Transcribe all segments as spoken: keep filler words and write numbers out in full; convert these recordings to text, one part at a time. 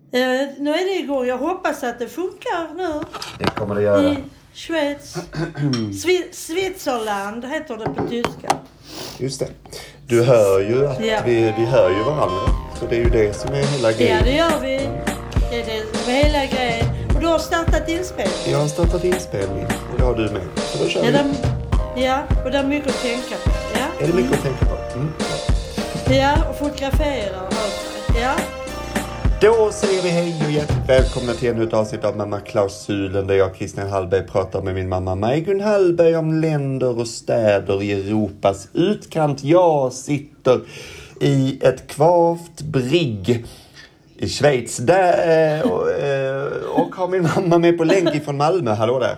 Eh, nu är det igång. Jag hoppas att det funkar nu. Det kommer det göra. I Schweiz. Svi- Switzerland heter det på tyska. Just det. Du hör ju att Ja. vi, vi hör ju varandra. Så det är ju det som är hela grejen. Ja, det gör vi. Det är det som är hela grejen. Och du har startat inspelning. Jag har startat inspelning och det har du med. Så då kör Ja, vi. det, ja, och det är mycket att tänka på. Ja, Är det mycket att tänka på? Mm. ja och fotografera och allt. Ja. Då säger vi hej och hjärtligt välkomna till ännu ett avsnitt av Mamma Klausulen där jag, Christian Hallberg, pratar med min mamma Majgun Hallberg om länder och städer i Europas utkant. Jag sitter i ett kvavt brigg i Schweiz där, och, och har min mamma med på länk ifrån Malmö. Hallå där.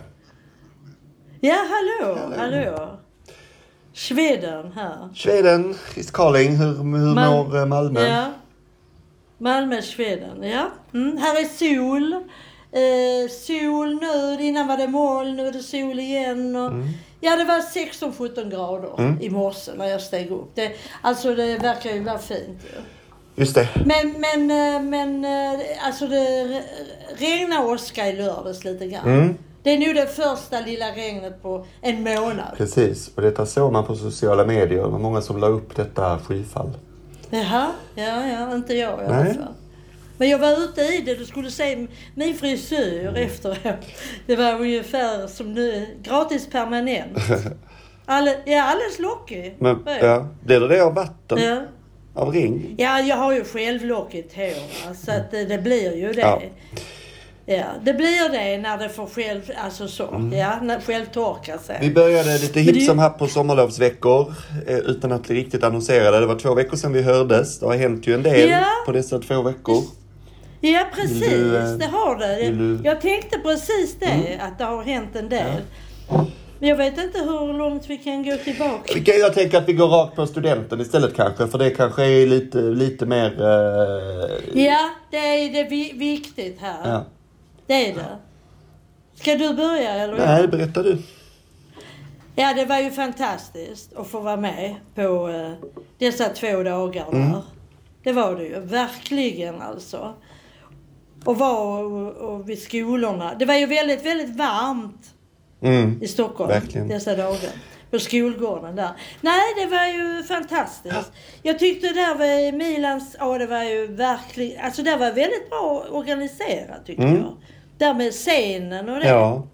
Ja, hallå, hallå. hallå. Schweden här. Schweden is calling. Hur, hur Mal- mår Malmö? Ja. Malmö, Schweden, ja. Mm, här är sol. Eh, sol nu, innan var det moln, nu är det sol igen. Och, Mm. Ja, det var sexton sjutton grader Mm. i morse när jag steg upp. Det, alltså det verkar ju vara fint. Ja. Just det. Men, men, eh, men eh, alltså det regnar åska i lördags lite grann. Mm. Det är nu det första lilla regnet på en månad. Precis, och detta såg man på sociala medier. Det var många som la upp detta skyfall. Jaha, ja, ja, inte jag i alla Nej. fall. Men jag var ute i det, du skulle se min frisyr mm. efteråt. Det var ungefär som nu, gratis permanent. Alle, ja, alldeles lockig. Men, ja, blir det det av vatten? Ja. Av regn? Ja, jag har ju självlockigt hår, så att det, det blir ju det. Ja. Ja, det blir det när det får själv, alltså så, Mm. ja, när själv torkar sig. Vi började lite Men hipp det- som happ på sommarlovsveckor eh, utan att bli riktigt annonserade. Det var två veckor sedan vi hördes. Det har hänt ju en del Ja. på dessa två veckor. Ja, precis, du, eh, det har det. vill du- Jag tänkte precis det, Mm. att det har hänt en del. Men jag vet inte hur långt vi kan gå tillbaka. Okej, jag tänker att vi går rakt på studenten istället kanske. För det kanske är lite, lite mer... Eh, Ja, det är det vi- viktigt här. ja. Det är det. Ska du börja eller? Nej, berätta du. Ja, det var ju fantastiskt att få vara med på eh, dessa två dagar där. Mm. Det var det ju, verkligen alltså. Och var och, och vid skolorna. Det var ju väldigt, väldigt varmt Mm. i Stockholm Verkligen. dessa dagar. På skolgården där. Nej, det var ju fantastiskt. Jag tyckte där var Milans, ja det var ju verkligen, alltså det var väldigt bra organiserat tyckte Mm. jag. Där med scenen och det. Ja.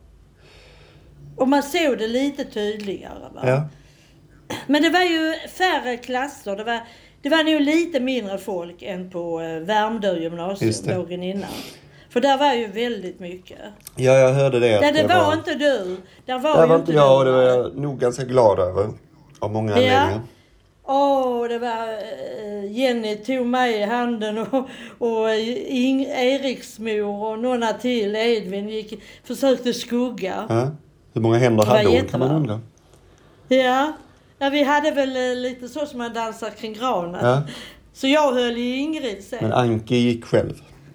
Och man såg det lite tydligare va. Ja. Men det var ju färre klasser. Det var, det var nog lite mindre folk än på eh, Värmdö gymnasium Just det. dagen innan. För där var ju väldigt mycket. Ja, jag hörde det. att Där det var, inte du. Där var Där ju var inte jag och det du. var jag nog ganska glad över. Av många anledningar. Åh, det var eh, Jenny tog mig i handen och, och Ing, Eriks mor och några till, Edvin, gick, försökte skugga. Ja. Hur många händer Det var hade hon kan jättebra. man undra. Ja. ja, vi hade väl eh, lite så som man dansar kring granen. Ja. Så jag höll i Ingrid sen. Men Anki gick själv.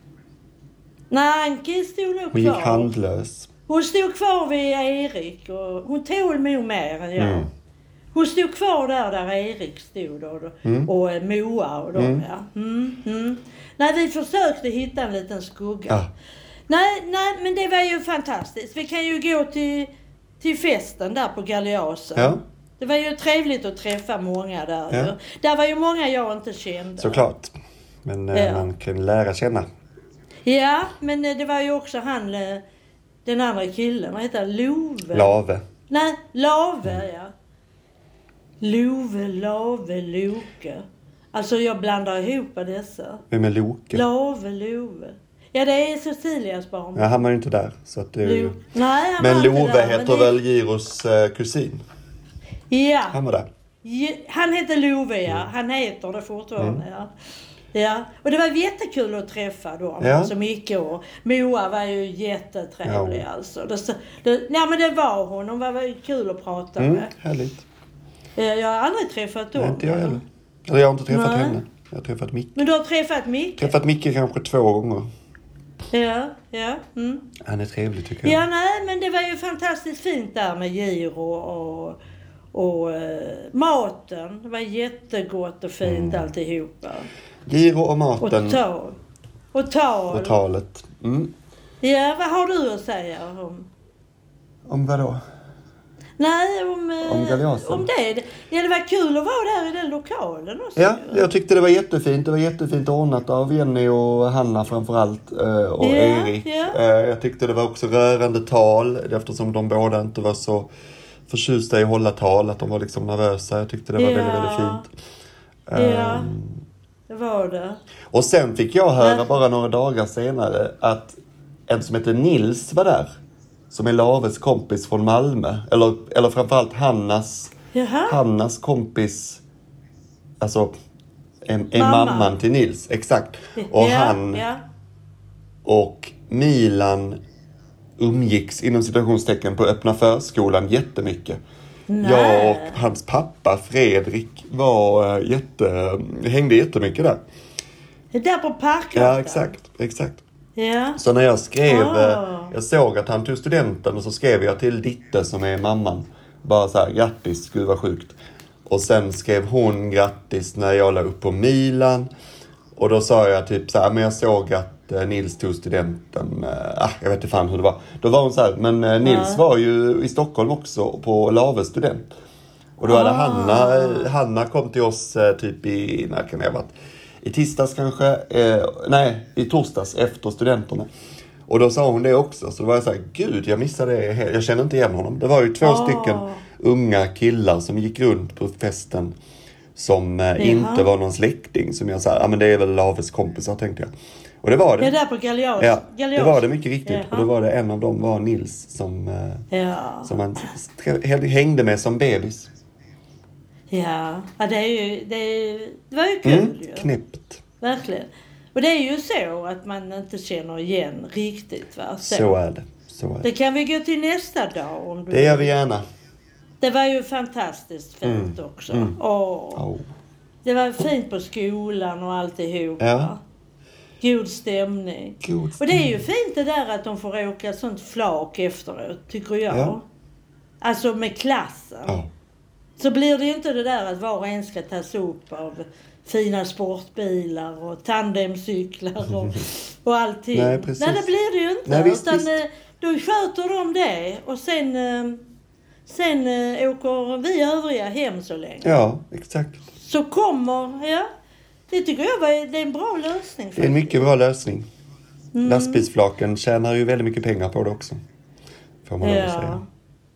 Nej, Anki stod nog Hon gick kvar. handlös. Hon stod kvar vid Erik och hon tål nog mer än jag. Mm. Hon stod kvar där där Erik stod och, Mm. och eh, Moa och dem Mm. ja. Mm, mm. Nej, vi försökte hitta en liten skugga. Ja. Nej, nej, men det var ju fantastiskt. Vi kan ju gå till, till festen där på Galeasen. Ja. Det var ju trevligt att träffa många där. Ja. Ju. Där var ju många jag inte kände. Såklart. Men eh, Ja. man kan lära känna. Ja, men eh, det var ju också han, eh, den andra killen, vad heter han? Love? Lave. Nej, Lave, ja. Love, Lave, Loke. Alltså jag blandar ihop dessa. Vem är Loke? Lave, Love. Ja, det är Cecilias barn. Ja, han var ju inte där. Så att det är ju... Lo- Nej, han Men var inte Love där, heter men det- väl Giros eh, kusin? Ja, Han var där. Ja, han heter Love, ja. Han heter det fortfarande, ja. Ja, och det var jättekul att träffa dem, Ja. alltså Micke och Moa var ju jättetrevlig Ja. alltså. Det, det, nej men det var hon, hon var väl kul att prata Mm, med. härligt. Eh, Jag har aldrig träffat dem. Nej, inte jag heller. Eller jag har inte träffat Nej. henne. Jag har träffat Micke. Men du har träffat Micke? Träffat Micke kanske två gånger. Ja, ja. Mm. Han är trevlig tycker jag. Ja, nej, men det var ju fantastiskt fint där med giro och, och eh, maten. Det var jättegott och fint Mm. alltihopa. Giro och Och maten. ta. Och tal. Och talet. Mm. Ja, vad har du att säga om? Om vad då? Nej, om, Om Galeasen. om det. Ja, det var kul att vara där i den lokalen också. Ja, jag tyckte det var jättefint. Det var jättefint ordnat av Jenny och Hanna framförallt. Och ja, Erik. Ja. Jag tyckte det var också rörande tal. Eftersom de båda inte var så förtjusta i att hålla tal. Att de var liksom nervösa. Jag tyckte det var ja. väldigt, väldigt fint. Ja, um, det var det. Och sen fick jag höra bara några dagar senare att en som heter Nils var där. Som är Laves kompis från Malmö. Eller, eller framförallt Hannas, Hannas kompis. Alltså är, är Mamma. mamman till Nils. Exakt. Och ja, han ja. och Milan umgicks inom situationstecken på öppna förskolan jättemycket. Nej. Jag och hans pappa Fredrik var jätte, hängde jättemycket där. Där på parken. Ja, exakt, exakt. Ja. Så när jag skrev, Oh. jag såg att han tog studenten och så skrev jag till Ditte som är mamman. Bara så här, grattis, gud vad sjukt. Och sen skrev hon grattis när jag la upp på Milan. Och då sa jag typ så här, men jag såg att Nils tog studenten. Ah, jag vet inte fan hur det var. Då var hon så här, men Nils ja. var ju i Stockholm också på Laves student. Och då hade oh. Hanna, Hanna kom till oss typ i, när kan det ha varit? I tisdags kanske, eh, nej i torsdags efter studenterna. Och då sa hon det också. Så då var jag så här, gud jag missade det helt. Jag känner inte igen honom. Det var ju två oh. stycken unga killar som gick runt på festen. Som eh, inte var någon släkting. Som jag sa, ja men det är väl Laves kompisar tänkte jag. Och det var det. Ja, där på Galeas. Ja, Galeas. det var det mycket riktigt. Jaha. Och då var det en av dem var Nils som, eh, ja. som han hängde med som bebis. Ja, ja det, är ju, det, är, det var ju kul mm, ju. Knäppt. Verkligen. Och det är ju så att man inte känner igen riktigt. Va? Så, så är det. Så är det. Det kan vi gå till nästa dag om du Det gör vi gärna. Det var ju fantastiskt fint mm. också. Mm. Åh. Oh. Det var fint på skolan och alltihop. Ja. God stämning. God stämning. Och det är ju fint det där att de får åka sånt flak efteråt, tycker jag. Ja. Alltså med klassen. Ja. Så blir det ju inte det där att var och en ska tas upp av fina sportbilar och tandemcyklar och, och allting. Nej, precis. Nej, det blir det ju inte. Nej, visst, utan visst. då sköter de det och sen, sen åker vi övriga hem så länge. Ja, exakt. Så kommer, ja. Det tycker jag var, det är en bra lösning. Faktiskt. Det är en mycket bra lösning. Mm. Lastbilsflaken tjänar ju väldigt mycket pengar på det också. Får man ja. lov att säga.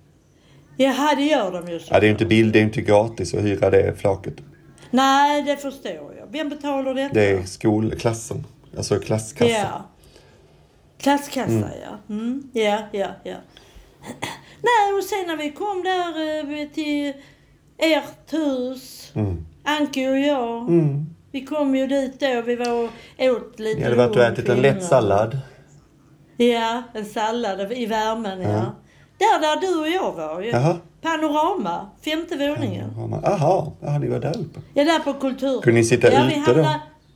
Ja, det gör de ju så. Ja, det är ju inte bild, det är inte gratis att hyra det flaket. Nej, det förstår jag. Vem betalar detta? Det är skolklassen. Alltså klasskassa. Ja. Klasskassa, mm. ja. Mm. Ja, ja, ja. Nej, och sen när vi kom där till ert hus, mm. Anke och jag, mm. vi kom ju dit då, vi var och åt lite. Ni hade varit och ätit en lätt sallad. Ja, en sallad i värmen, ja. ja. Där, där du och jag var ju. Jaha. Panorama, femte våningen. Panorama. Aha, aha, ni var där uppe. Ja, där på kultur. Kunde ni sitta ja, ute då?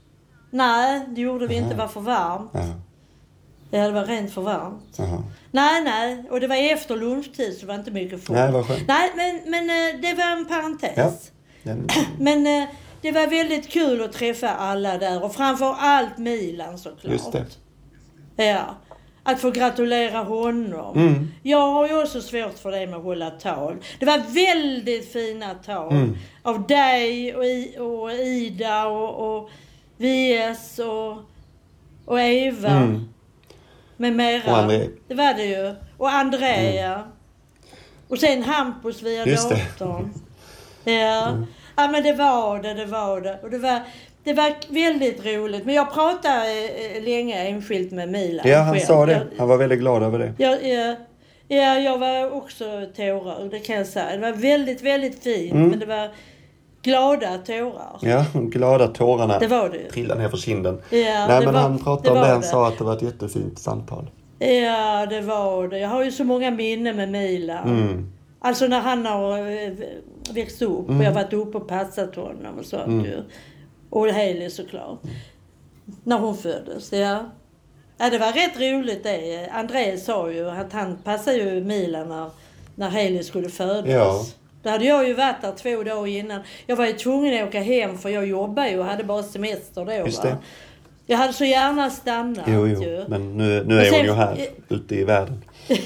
Nej, det gjorde vi aha. inte, det var för varmt. Aha. Ja, det var rent för varmt. Aha. Nej, nej. Och det var efter lunchtid så det var inte mycket folk. Nej, vad skönt. Nej, men, men det var en parentes. Ja. Den... Men det var väldigt kul att träffa alla där. Och framför allt Milan såklart. Just det. Ja. Att få gratulera honom. Mm. Jag har ju också svårt för det med att hålla tal. Det var väldigt fina tal. Mm. Av dig och, I, och Ida och, och V S och, och Eva. Mm. Med mera. Och André. Det var det ju. Och Andrea. Mm. Och sen Hampus via datorn. Ja. Mm. Ja, men det var det, det var det. Och det var, det var väldigt roligt. Men jag pratade eh, länge enskilt med Milan. Ja, han själv. sa det. Han var väldigt glad över det. Ja, ja, ja, jag var också tårar, det kan jag säga. Det var väldigt, väldigt fint. Mm. Men det var glada tårar. Ja, de glada tårarna det var det. trillade ner för kinden. Ja, Nej, men var, han pratade om det. Han det. sa att det var ett jättefint samtal. Ja, det var det. Jag har ju så många minnen med Milan. Mm. Alltså när han har växt upp. Mm. Och jag har varit uppe och passat honom och sånt mm. ju. Och Hailey såklart. Mm. När hon föddes, ja. Ja, det var rätt roligt det. André sa ju att han passade ju Milan när, när Hailey skulle födas. Ja. Då hade jag ju varit där två dagar innan. Jag var ju tvungen att åka hem för jag jobbade ju och hade bara semester då. Just det. Va? Jag hade så gärna stannat. Jo, jo. Ju. Men nu, nu är sen, hon ju här, ute i världen.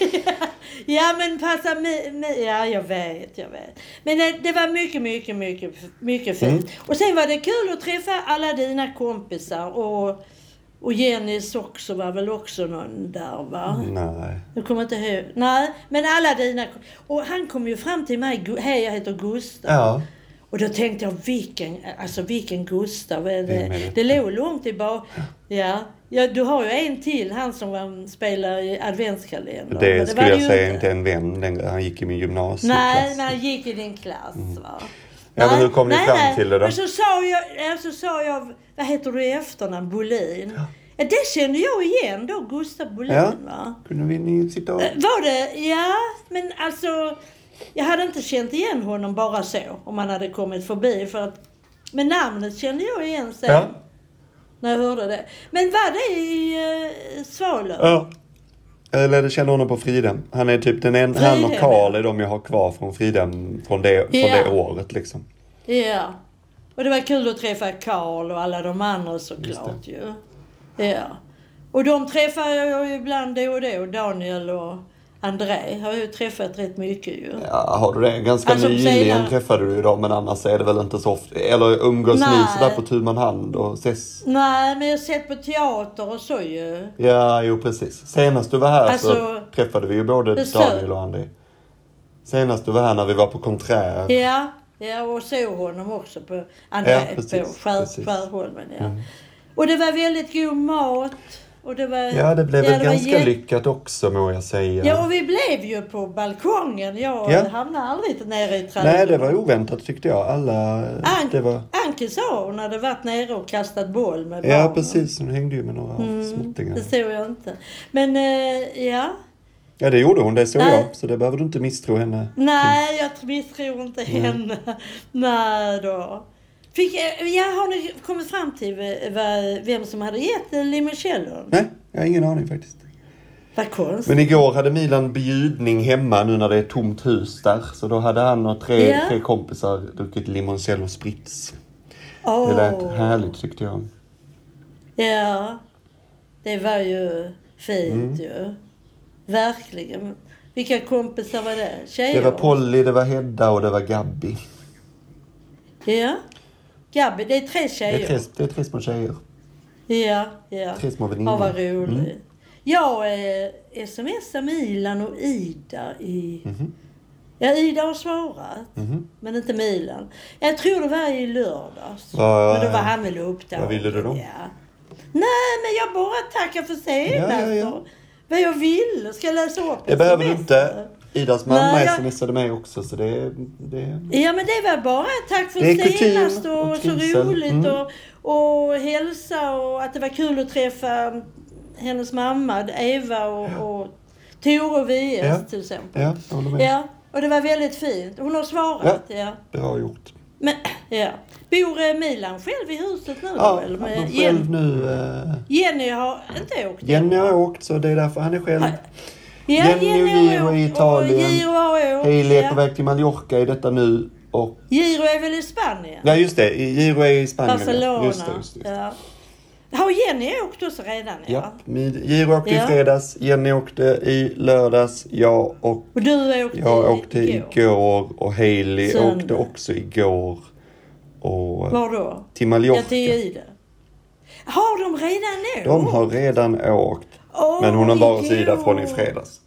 Ja, men passa mig, mig. Ja, jag vet, jag vet. Men det, det var mycket, mycket, mycket, mycket fint. Mm. Och sen var det kul att träffa alla dina kompisar. Och, och Jennys också var väl också någon där, va? Nej. Jag kommer inte ihåg. Nej, men alla dina. Och han kom ju fram till mig. Hej, jag heter Gustav. Ja. Och då tänkte jag, vilken, alltså vilken Gustav. Det, det, det låg långt i bak. Ja. Ja, du har ju en till, han som var, spelar i adventskalender. Det, det skulle jag säga inte inte en vän längre. Han gick i min gymnasieklass. Nej, men han gick i din klass, mm. va? Ja, men hur kom ni fram nej. till det då? Men så sa jag, så sa jag, vad heter du i efternamn? Bolin. Ja. Ja, det kände jag igen då, Gustav Bolin, ja. Va? Kunde vi ni sitta och... Var det? Ja, men alltså... Jag hade inte känt igen honom bara så, om han hade kommit förbi. För att, men namnet kände jag igen sen. Ja. När jag hörde det. Men var det i uh, Svalöv? Ja. Jag lärde känna honom på Fridhem. Han är typ den enda, han och Karl är de jag har kvar från Fridhem från det, från ja. det året liksom. Ja. Och det var kul att träffa Karl och alla de andra såklart ju. Ja. Och de träffar jag ju ibland då och då. Daniel och André har ju träffat rätt mycket ju. Ja, har du det? Ganska alltså, nyligen senare... träffade du ju dem, men annars är det väl inte så ofta. Eller umgås ni sådär på tu man hand och ses? Nej, men jag har sett på teater och så ju. Ja, jo precis. Senast du var här alltså, så träffade vi ju både besök. Daniel och André. Senast du var här när vi var på konträr. Ja, ja och såg honom också på André ja, precis, på Skär, Skärholmen. Ja. Mm. Och det var väldigt god mat. Och det var, ja, det blev ja, väl det ganska jät... lyckat också, må jag säga. Ja, och vi blev ju på balkongen. Jag ja. hamnade aldrig nere i trädgården. Nej, det var oväntat tyckte jag. Alla... An- det var... Anke sa hon hade varit nere och kastat boll med barnen. Ja, precis. Hon hängde ju med några mm, småttingar. Det såg jag inte. Men, äh, ja... Ja, det gjorde hon, det såg jag. Så det behöver du inte misstro henne. Nej, jag misstror inte mm. henne. Nej då. Fick, ja, har ni kommit fram till vem som hade gett limoncello? Nej, jag har ingen aning faktiskt. Vad konstigt. Men igår hade Milan bjudning hemma nu när det är tomt hus där. Så då hade han och tre, ja. tre kompisar druckit limoncello spritz. Oh. Det lät härligt tyckte jag. Ja, det var ju fint mm. ju. Verkligen. Vilka kompisar var det? Tjejer? Det var Polly, det var Hedda och det var Gabby. Ja. Gabby, det är tre tjejer. Det är tre, det är tre små tjejer. Ja, ja. Tre små väninnor. Ja, vad roligt. Mm. Jag eh, smsar Milan och Ida i... Mm-hmm. Ja, Ida har svarat. Mm-hmm. Men inte Milan. Jag tror det var i lördags. Ja, men då var han väl upptagen. Vad ville du då? Ja. Nej, men jag bara tackar för senast. Ja, ja, ja. Vad jag vill. Ska jag läsa upp det? Det behöver du inte. Idas mamma jag... smsade mig också, så det, det... Ja, men det var bara tack för senast och, och så roligt mm. och, och hälsa och att det var kul att träffa hennes mamma, Eva och, och Tore och V S ja. till exempel. Ja, jag håller med. Ja, och det var väldigt fint. Hon har svarat, ja. ja. Bra gjort. Men, ja. Bor Milan själv i huset nu? Ja, eller? han är själv nu. Uh... Jenny har inte åkt. Jenny har åkt, så det är därför han är själv. Ha. Ja, Jenny, Jenny och Giro i Italien. Hailey är ja. på väg till Mallorca i detta nu. Och... Giro är väl i Spanien? Ja, just det. Giro är i Spanien. Barcelona. Just det, just det. Ja. Har Jenny åkt också redan? Ja. ja. Giro åkte ja. i fredags. Jenny åkte i lördags. Jag och, och du åkte jag åkte igår. igår. Och Hailey Söndag. åkte också igår. Och var då? Till Mallorca. Ja, till Ida. Har de redan åkt? De har redan åkt. Oh, men hon har bara sida från i fredags.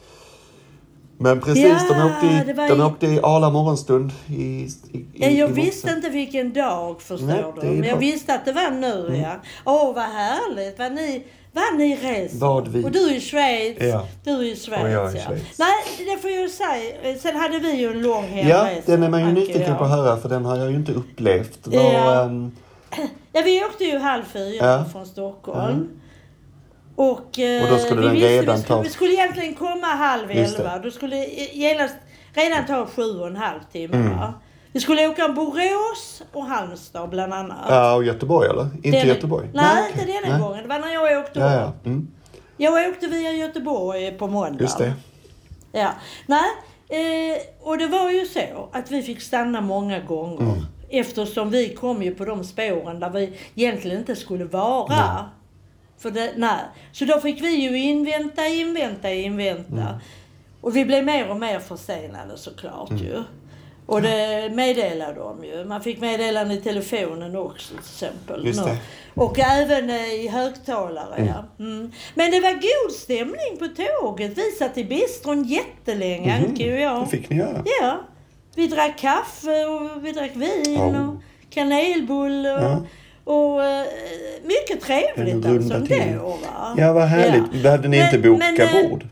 Men precis, ja, de åkte i, de åkte i Arla morgonstund. I, i, i, jag i visste inte vilken dag, förstår Nej, du. Men jag visste att det var nu, mm. ja. Åh, vad härligt. Vad ni, vad ni reser. Vad vi. Och du är i Schweiz. Ja. Du är i Schweiz, och jag är i ja. Schweiz. Nej, det får jag säga. Sen hade vi ju en lång hemresa. Ja, den är man ju nyfiken på att höra, för den har jag ju inte upplevt. Var, ja. Um... ja, vi åkte ju halv fyra ja. från Stockholm. Mm. Och, och då skulle vi den visste, redan vi skulle, ta... vi skulle egentligen komma halv elva. Då skulle genast redan ta sju och en halv timme. Mm. Vi skulle åka Borås och Halmstad bland annat. Ja, och Göteborg eller? Inte den, Göteborg? Nej, nej inte den nej. gången. Det var när jag åkte ja, ja. Mm. Jag åkte via Göteborg på måndag. Just det. Ja, nej. Eh, och det var ju så att vi fick stanna många gånger. Mm. eftersom vi kom ju på de spåren där vi egentligen inte skulle vara. Nej. För det, nej. Så då fick vi ju invänta, invänta, invänta. Mm. Och vi blev mer och mer försenade såklart mm. ju. Och det meddelade de ju. Man fick meddelande i telefonen också till exempel. Just det. Och även i högtalare, mm. ja. Mm. Men det var god stämning på tåget. Vi satt i bistron jättelänge, mm. Anki och jag. Det fick ni göra. Ja. Vi drack kaffe och vi drack vin oh. och kanelbulle och... Ja. Och uh, mycket trevligt alltså det, va? Ja, vad härligt. Ja. Behövde ni men, inte boka men, bord?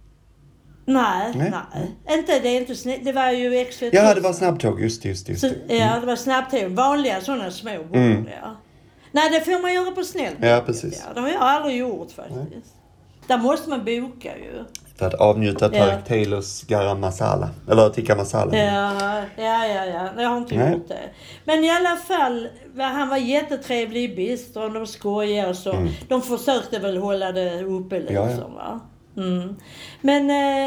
Nej, nej, nej. Inte, det är inte snabbt. Det var ju extra. Ja, det var snabbtåg, just det, just det. Just det. Så, ja, det var snabbtåg. Vanliga sådana små bord, mm. ja. Nej, det får man göra på snällt. Ja, precis. Ja, det har jag aldrig gjort faktiskt. Nej. Där måste man boka ju. För att avnjuta Tarek ja. Taylors garam masala. Eller tikka masala. Ja, ja, ja, ja. Jag har inte Nej. gjort det. Men i alla fall, han var jättetrevlig i bistron. De skojade och så. Mm. De försökte väl hålla det uppe liksom, ja, ja. va? Mm. Men eh,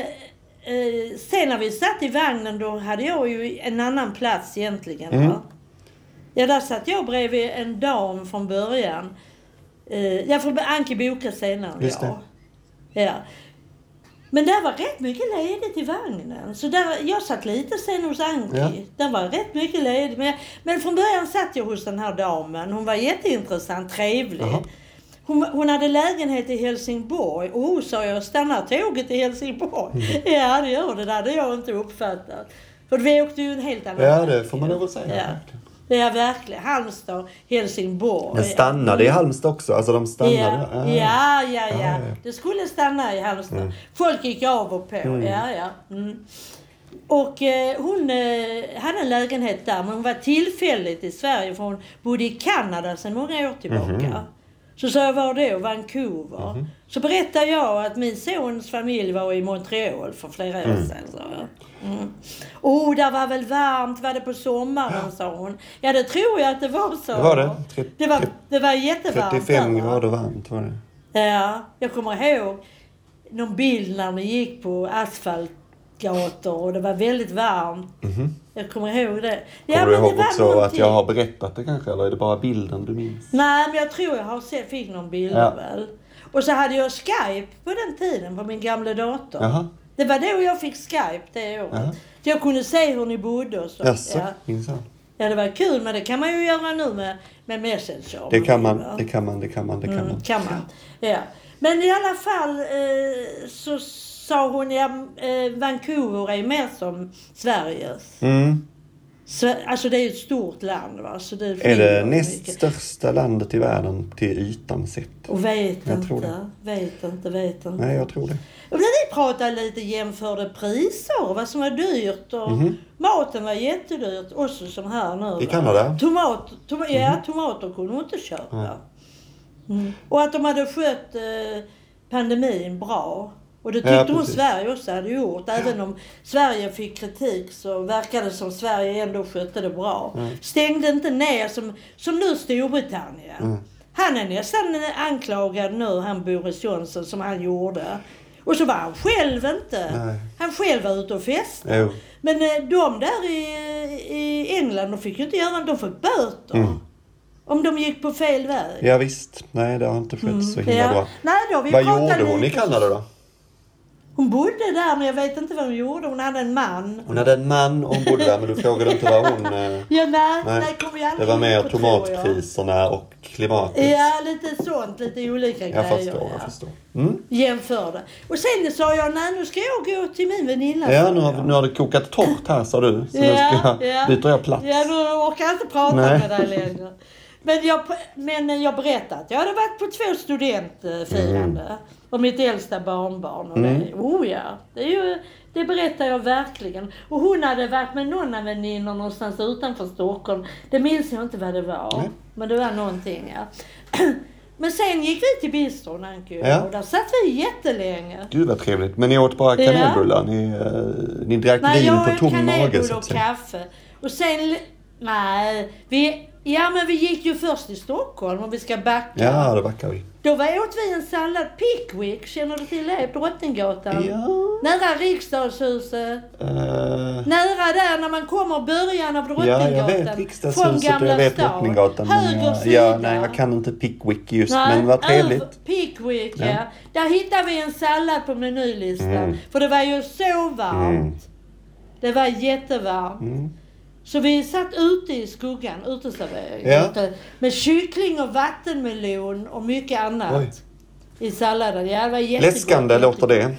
eh, sen när vi satt i vagnen, då hade jag ju en annan plats egentligen. Mm. Va? Ja, där satt jag bredvid en dam från början. Eh, jag får Anki boka senare. Just det. Ja. ja. Men där var rätt mycket ledigt i vagnen. Så där, jag satt lite sen hos Anki. Ja. Där var rätt mycket ledigt. Men, men från början satt jag hos den här damen. Hon var jätteintressant, trevlig. Aha. Hon, hon hade lägenhet i Helsingborg. Och hon sa jag, stannar tåget i Helsingborg? Mm. Ja, det gör det. Det hade jag inte uppfattat. För vi åkte ju en helt annan. Ja, det får man nog säga. Ja. Det är verkligen. Halmstad, Helsingborg. Den stannade i Halmstad också. Alltså de stannade. Ja, ah. ja, ja, ja. Ah, ja. Det skulle stanna i Halmstad. Mm. Folk gick av och på. Mm. Ja, ja. Mm. Och eh, hon eh, hade en lägenhet där. Men hon var tillfälligt i Sverige. För hon bodde i Kanada sedan många år tillbaka. Mm. Så sa jag, var det? Vancouver. Mm. Så berättade jag att min sons familj var i Montreal för flera år mm. sedan. Så. Mm. Oh, där var väl varmt, var det på sommaren, ja. sa hon. Ja, det tror jag att det var så. Det var det. trettio, det, var, det var jättevarmt. trettiofem grader varmt var det. Ja, jag kommer ihåg någon bild när ni gick på asfaltgator och det var väldigt varmt. Mm-hmm. Jag kommer ihåg det. Ja, kommer men du ihåg också någonting. Att jag har berättat det kanske, eller är det bara bilden du minns? Nej, men jag tror jag har sett, fick någon bild ja. väl. Och så hade jag Skype på den tiden på min gamla dator. Jaha. Det var då jag fick Skype det året. Ja. Så jag kunde se hur ni bodde och så. Jaså, ja. Ja, det var kul, men det kan man ju göra nu med, med Messenger. Det kan man, det kan man, det kan man, det kan mm, man. Kan man. Ja. Men i alla fall eh, så sa hon, ja, eh, Vancouver är mer som Sveriges. Mm. Så, alltså det är ett stort land, va? Så det är det näst mycket. Största landet i världen till ytan sett? Och vet jag inte, tror det. vet inte, vet inte. Nej, jag tror det. Och när vi pratade lite jämförde priser, vad som var dyrt och mm-hmm. maten var jättedyrt, också som här nu. I Kanada? Tomat, tom- mm-hmm. Ja, tomater kunde hon inte köpa. Mm. Mm. Och att de hade skött eh, pandemin bra. Och det tyckte ja, hon Sverige också hade gjort. Även om Sverige fick kritik så verkade det som Sverige ändå skötte det bra. Mm. Stängde inte ner som, som nu Storbritannien. Mm. Han är nästan anklagad nu, han Boris Johnson, som han gjorde. Och så var han själv inte. Nej. Han själv var ute och festade. Men de där i, i England, de fick ju inte göra, de fick böter. Mm. Om de gick på fel väg. Ja visst, nej det har inte skett mm. så himla ja. bra. Nej, då, vi vad gjorde hon lite. I Kanada då? Hon bodde där, men jag vet inte vad hon gjorde. Hon hade en man. Hon hade en man och hon bodde där, men du frågade inte vad hon... Eh... Ja, nej, nej. Kom jag det var mer tomatpriserna och klimatet. Ja, lite sånt. Lite olika jag grejer. Förstår, ja. Jag förstår, mm. Jämförde. Och sen sa jag, nej, nu ska jag gå till min väninna. Ja, nu har, nu har det kokat torrt här, sa du. Så ja, nu ska jag, ja. byter jag plats. Ja, nu orkar jag inte prata nej. med dig längre. Men jag, men jag berättade att jag hade varit på två studentfirande. Mm. Och mitt äldsta barnbarn. Och mm. det, oh ja, det, är ju, det berättar jag verkligen. Och hon hade varit med någon av väninnor någonstans utanför Stockholm. Det minns jag inte vad det var. Mm. Men det var någonting, ja. Men sen gick vi till bistron, Anki. Ja. Och där satt vi jättelänge. Gud vad trevligt. Men ni åt bara kanelbullar? Ja. Ni, ni drack nej, vin på tom mage? Nej, jag åt kanelbullar och kaffe. Och sen, nej, vi... Ja, men vi gick ju först i Stockholm om vi ska backa. Ja, då backar vi. Då var åt vi en sallad Pickwick, känner du till det? På Drottninggatan. Ja. Nära riksdagshuset. Uh... Nära där när man kommer början av Drottninggatan. Ja, jag vet riksdagshuset och jag vet Drottninggatan. Höger sida. Ja, nej, jag kan inte Pickwick just, nej, men vad trevligt. Pickwick, ja. ja. Där hittade vi en sallad på menylistan. Mm. För det var ju så varmt. Mm. Det var jättevarmt. Mm. Så vi satt ute i skuggan, uteservering. Ja. Ute, med kyckling och vattenmelon och mycket annat. Oj. I salladen. Ja, det var jättegott. Läskande låter det.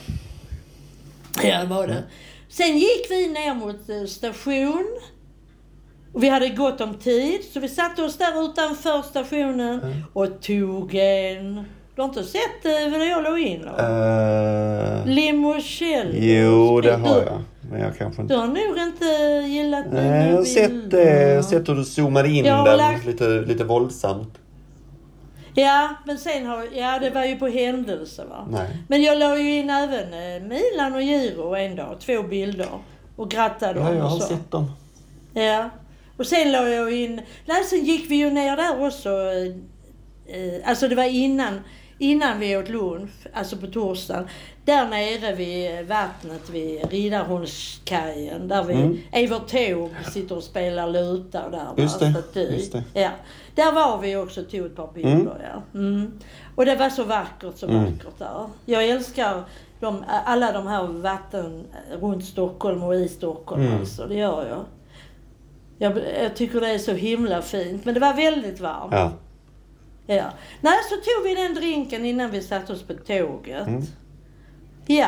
Ja, det var det. Mm. Sen gick vi ner mot station. Och vi hade gått om tid. Så vi satte oss där utanför stationen. Mm. Och tog en... Du har inte sett uh, vad jag låg in då? Uh... Limocello. Jo, det har jag. Men jag kanske inte... Du har nog inte gillat den. Nej, jag har sett det. Jag har sett hur du zoomade in den lagt... lite, lite våldsamt. Ja, men sen har... Ja, det var ju på händelse, va? Nej. Men jag låg ju in även eh, Milan och Giro en dag. Två bilder. Och grattade dem. Ja, jag har och så. sett dem. Ja. Och sen låg jag in... Nej, sen gick vi ju ner där också. Eh, alltså det var innan... Innan vi åt lunch, alltså på torsdagen, där nere vid vattnet vid Riddarholmskajen, där vi, mm. Evert Taube sitter och spelar luta och där. Just det, just det. Ja. Där var vi också och tog ett par bilder, mm. ja. Mm. Och det var så vackert, så mm. vackert där. Jag älskar de, alla de här vatten runt Stockholm och i Stockholm, mm. alltså, det gör jag. jag. Jag tycker det är så himla fint, men det var väldigt varmt. Ja. Ja. Nej, så tog vi den drinken innan vi satte oss på tåget. Mm. Ja.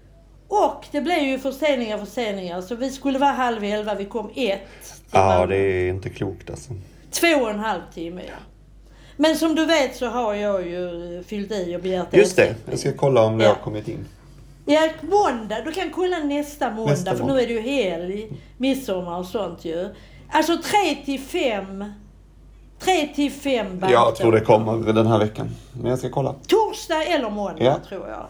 Och det blev ju förseningar, förseningar. Så vi skulle vara halv elva, vi kom ett. Ja, det är inte klokt alltså. Två och en halv timme, ja. Men som du vet så har jag ju fyllt i och begärt Just det, jag ska kolla om det ja. har kommit in. Ja, måndag. Du kan kolla nästa måndag, nästa för måndag. Nu är det ju helg, midsommar och sånt ju. Alltså tre till fem... Tre till fem bankar. Jag tror det kommer den här veckan. Men jag ska kolla. Torsdag eller måndag, ja. tror jag.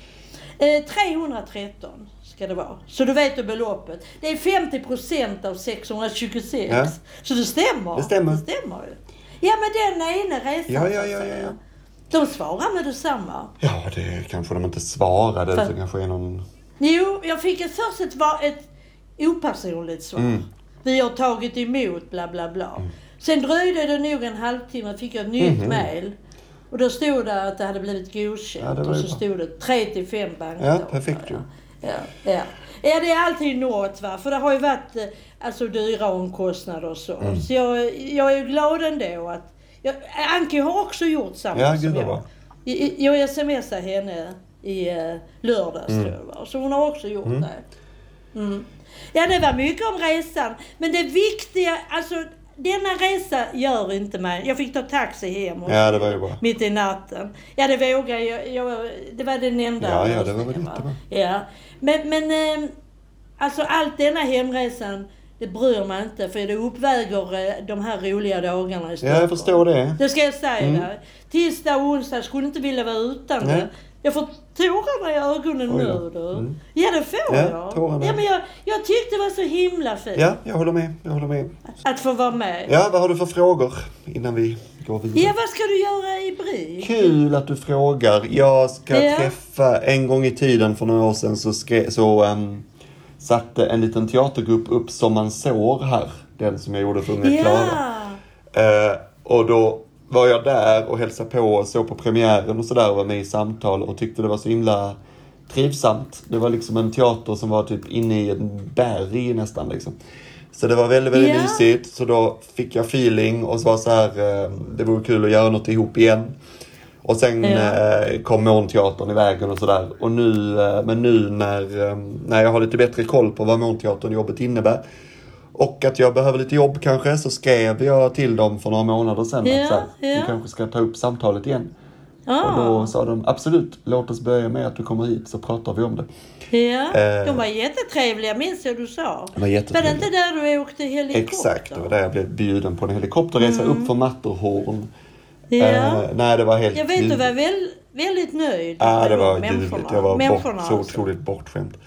Eh, trehundratretton ska det vara. Så du vet du beloppet. Det är femtio procent av sexhundratjugosex. Ja. Så det stämmer. Det stämmer. Det stämmer ju. Ja, men den ena resan. Ja, ja, ja, ja, ja. De svarar med detsamma. Ja, det kanske de inte svarade. För... Det kanske är någon... Jo, jag fick ett, först ett, ett opersonligt svar. Mm. Vi har tagit emot bla bla bla. Mm. Sen dröjde det nog en halvtimme, fick jag ett nytt mm-hmm. mejl. Och då stod det att det hade blivit godkänt. Ja, och så bra. Stod det tre till fem banker. Ja, perfekt ju. Ja, ja, ja. ja, det är alltid något, va. För det har ju varit alltså, dyra omkostnader och så. Mm. Så jag, jag är ju glad ändå att... Jag, Anki har också gjort samma ja, som jag. jag. Jag, jag smsade henne i uh, lördags, mm. tror jag. Så hon har också gjort mm. det. Mm. Ja, det var mycket om resan. Men det viktiga, alltså... Denna resa gör inte mig. Jag fick ta taxi hem. Och ja, det var ju bra. Mitt i natten. Ja, det vågar jag. jag det var den enda. Ja, ja, det var väl inte bra. Ja. Men, men eh, alltså allt denna hemresan, det bryr mig inte. För det uppväger de här roliga dagarna i Stockholm. Ja, jag förstår det. Det ska jag säga mm. där. Tisdag och onsdag skulle inte vilja vara utan det. Jag får tårarna i ögonen Oj, nu då. Mm. Ja, det får ja, jag. Tårarna. Ja, men jag, jag tyckte det var så himla fint. Ja, jag håller med. Jag håller med. Att få vara med. Ja, vad har du för frågor innan vi går vidare? Ja, vad ska du göra i Brik? Kul att du frågar. Jag ska ja. träffa, en gång i tiden för några år sedan så, skre, så um, satte en liten teatergrupp upp Som man sår här. Den som jag gjorde för Unga ja. Klara. Uh, och då var jag där och hälsade på och såg på premiären och sådär och var med i samtal och tyckte det var så himla trivsamt. Det var liksom en teater som var typ inne i en berg nästan liksom. Så det var väldigt, väldigt yeah. mysigt. Så då fick jag feeling och så var så här, det vore kul att göra något ihop igen. Och sen yeah. kom Månteatern i vägen och sådär. Och nu, men nu när, när jag har lite bättre koll på vad Månteatern jobbet innebär och att jag behöver lite jobb kanske, så skrev jag till dem för några månader sedan yeah, att så här, yeah. vi kanske ska ta upp samtalet igen. Ah. Och då sa de, absolut, låt oss börja med att du kommer hit så pratar vi om det. Ja, eh, de var jättetrevliga, minns jag du sa. De var jättetrevliga. Var det inte där du åkte helikopter? Exakt, det var där jag blev bjuden på en helikopterresa mm. upp för Matterhorn. Ja. Eh, nej, det var helt... Jag vet, du var väl, väldigt nöjd. Ja, ah, det var ljuvligt. Jag var bort, så otroligt bortskämd.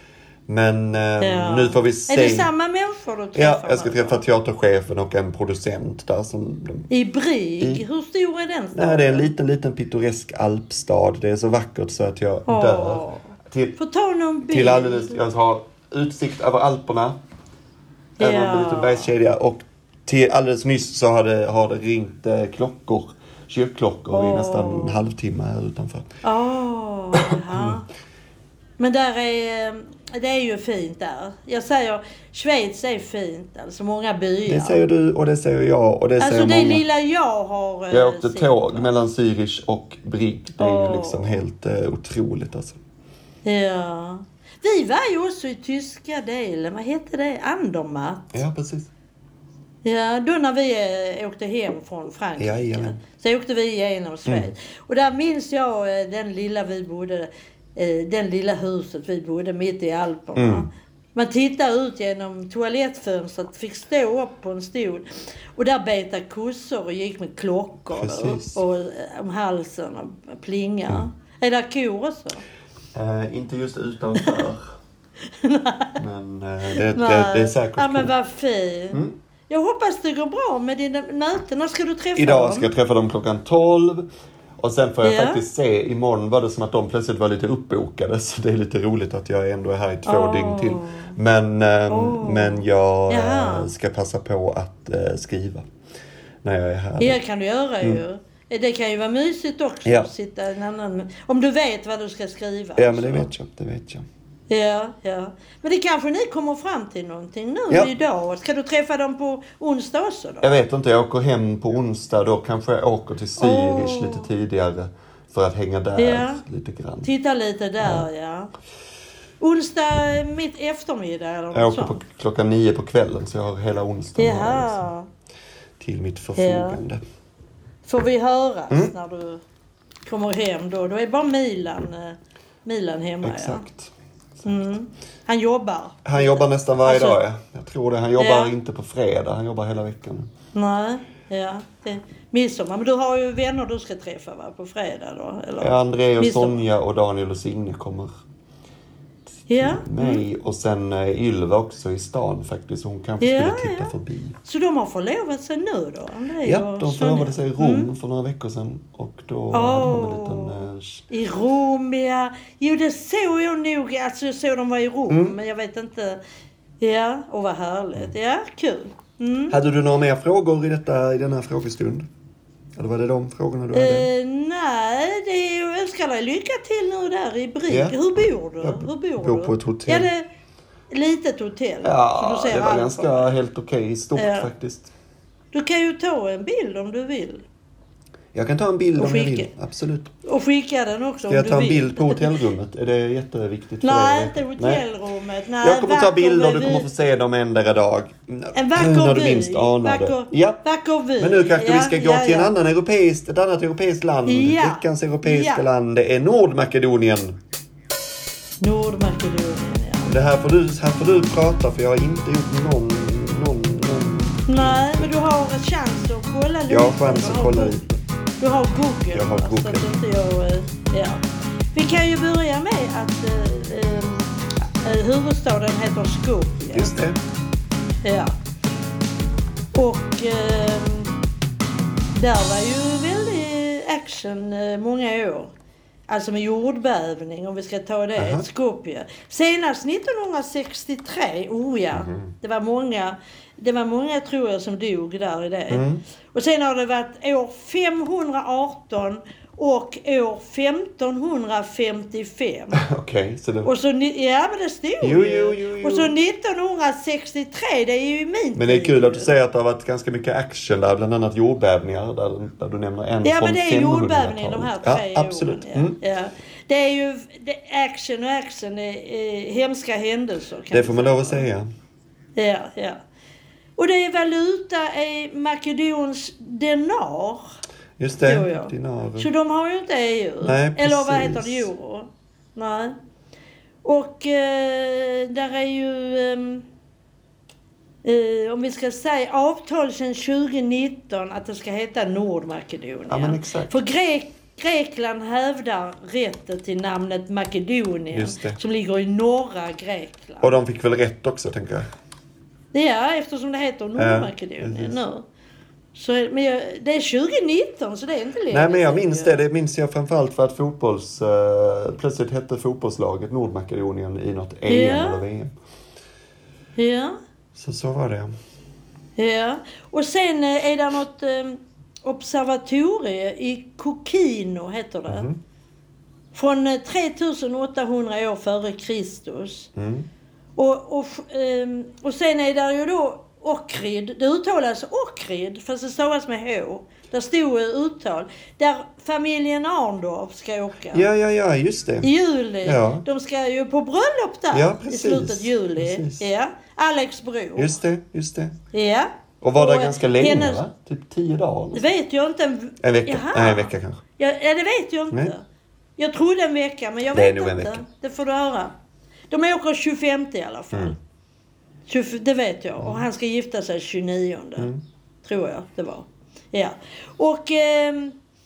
Men eh, Ja. nu får vi se. Är det samma människor du träffar? Ja, jag ska nu träffa då? teaterchefen och en producent där som... De... I Brig? I- Hur stor är den staden? Nej, det är en liten, liten pittoresk alpstad. Det är så vackert så att jag Åh. dör. Till, Får ta någon bild. till alldeles, jag har utsikt över Alperna. Ja. Över en liten bergskedja. Och till alldeles nyss så har det, har det ringt eh, klockor. Kyrkklockor Åh. i nästan en halvtimme här utanför. Åh, ja. Men där är, det är ju fint där. Jag säger, Schweiz är fint. Alltså många byar. Det säger du och det säger jag och det Alltså säger det många. lilla jag har... eh, Jag åkte sett, tåg va? mellan Zürich och Brig. Det är Åh. ju liksom helt eh, otroligt alltså. Ja. Vi var ju också i tyska delen. Vad hette det? Andermatt. Ja, precis. Ja, då när vi eh, åkte hem från Frankrike. Jajamän. Så åkte vi igenom Schweiz. Mm. Och där minns jag eh, den lilla vi bodde, eh, den lilla huset vi bodde mitt i Alperna. Mm. Man tittade ut genom toalettfönstret, fick stå upp på en stol. Och där betade kossor och gick med klockor Precis. och, och eh, om halsen och plinga. Mm. Är det kor också? Eh, inte just utanför. Men eh, det, det, Nej. det är säkert Ja, men coolt. vad fint. Mm. Jag hoppas det går bra med dina möten. När ska du träffa Idag dem? ska jag träffa dem klockan tolv. Och sen får jag Ja. faktiskt se, imorgon var det som att de plötsligt var lite uppbokade. Så det är lite roligt att jag ändå är här i två Åh. dygn till. Men, ehm, Åh. men jag eh, Jaha. ska passa på att eh, skriva när jag är här. Ja, kan du göra ju. Det kan ju vara mysigt också Ja. att sitta en annan... Om du vet vad du ska skriva. Ja, men det så. vet jag. Det vet jag. Ja, ja. Men det kanske ni kommer fram till någonting nu Ja. idag. Ska du träffa dem på onsdag också då? Jag vet inte, jag åker hem på onsdag. Då kanske jag åker till Zürich Åh. lite tidigare. För att hänga där Ja. lite grann. Titta lite där, ja. Onsdag mitt eftermiddag eller något Jag åker sånt. på klockan nio på kvällen. Så jag har hela onsdagen här, liksom, Jaha. till mitt förfogande. Får vi höras Mm. när du kommer hem då? Då är bara Milan, eh, Milan hemma, Exakt. ja. Mm. Han jobbar. Han jobbar nästan varje Alltså- dag, ja. Jag tror det. Han jobbar Ja. inte på fredag. Han jobbar hela veckan. Nej, ja. Det, midsommar. Men du har ju vänner du ska träffa, va? På fredag då? Eller? Ja, André och Midsommar. Sonja och Daniel och Signe kommer Ja. mig. Och sen eh, Ylva också i stan faktiskt. Hon kanske Ja, skulle titta ja. förbi. Så de har förlovat sig nu då? André Ja, och de Sonja? förlovade sig i Rom Mm. för några veckor sedan. Och då hade de en Åh. liten... Eh, I Rom, ja. Jo, det såg jag nog. Alltså, jag såg de var i Rom, Mm. men jag vet inte. Ja, och vad härligt. Ja, kul. Mm. Hade du några mer frågor i, detta, i denna frågestund? Eller var det de frågorna du hade? Eh, nej, det är ju, jag önskar dig lycka till nu där i Brig. Ja. Hur bor du? Jag Hur bor, bor du? på ett hotell. Ja, det är ett litet hotell. så Ja, du ser det var allt ganska på. helt okej. Stort Ja. faktiskt. Du kan ju ta en bild om du vill. Jag kan ta en bild Och om jag skicka. vill. Absolut. Och skicka den också Ska om jag du ta en vill. bild på hotellrummet? Är det jätteviktigt för Nej, dig? inte Nej. hotellrummet. Nej, Jag kommer ta vacker bilder, du vy. kommer få se dem ändra dag. En vacker När du vy. minst anar det. Vacker, Ja. vacker vy. Men nu kanske ja, vi ska gå ja, till en ja. annan europeiskt, ett annat europeiskt land. Ja. Veckans europeiska Ja. land, det är Nordmakedonien. Nordmakedonien, ja. Det här får, du, här får du prata för jag har inte gjort någon... någon, någon. Nej, men du har en chans att kolla lite. Jag har chans Du att har kolla Go- lite. Du har Google. Jag har va? Google. Så att inte jag, eh, ja. Vi kan ju börja med att eh, eh, huvudstaden heter Skopje. Just det. Ja. Och eh, där var ju väldigt action eh, många år. Alltså med jordbävning, om vi ska ta det. Aha. Skopje. Senast nittonhundrasextiotre, oh ja. Mhm. Det var många, det var många tror jag som dog där i det. Mm. Och sen har det varit år femhundraarton och år femtonhundrafemtiofem. Okej, så det... Och så, ni- ja men det stod Jo, ju. jo, jo, jo. Och så nittonhundrasextiotre, det är ju min Men det är tid kul att du ju. säger att det har varit ganska mycket action där, bland annat jordbävningar, där, där du nämner en Ja från men det är jordbävning de här femhundratalet. tre Ja, absolut. åren. Ja. Mm. Ja. Det är ju det, action och action är, är hemska händelser. Kan Det får man lov att säga. Ja, ja. Och det är valuta i Makedons denar. Just Tror det, jag. dinarer. Så de har ju inte E U. Nej, Eller vad precis. heter det? Euro. Nej. Och eh, där är ju... ehm, eh, om vi ska säga avtal sedan tjugonitton att det ska heta Nordmakedonien. Ja, men exakt. För grek, Grekland hävdar rätten till namnet Makedonien som ligger i norra Grekland. Och de fick väl rätt också, tänker jag. Ja, eftersom det heter Nordmakedonien ja, nu. Så, men jag, det är tjugonitton, så det är inte länge. Nej, men jag minns det. Det minns jag framförallt för att fotbolls... Uh, plötsligt hette fotbollslaget Nordmakedonien i något E M ja. eller V M. Ja. Så så var det. Ja. Och sen är det något um, observatorie i Kokino, heter det. Mm. Från uh, tre tusen åttahundra år före Kristus. Mm. Och, och, um, och sen är det ju då Okrid, det uttalas Okrid fast det stavas med H. Där stod uttal. Där familjen Arndorf ska åka. Ja, ja, ja, just det. I juli. Ja. De ska ju på bröllop där ja, precis. i slutet av juli. Precis. Ja. Alex bror. Just det, just det. Ja. Och var det och ganska länge hennes... va? Typ tio dagar? Det vet jag inte. En vecka? Jaha. Nej, en vecka kanske. Ja, ja, det vet jag inte. Nej. Jag trodde en vecka, men jag det vet är nog inte. En vecka. Det får du höra. De åker tjugofemte i alla fall. Mm. tjugo, det vet jag. Och han ska gifta sig tjugonionde. Mm. Tror jag det var. Ja. Och eh,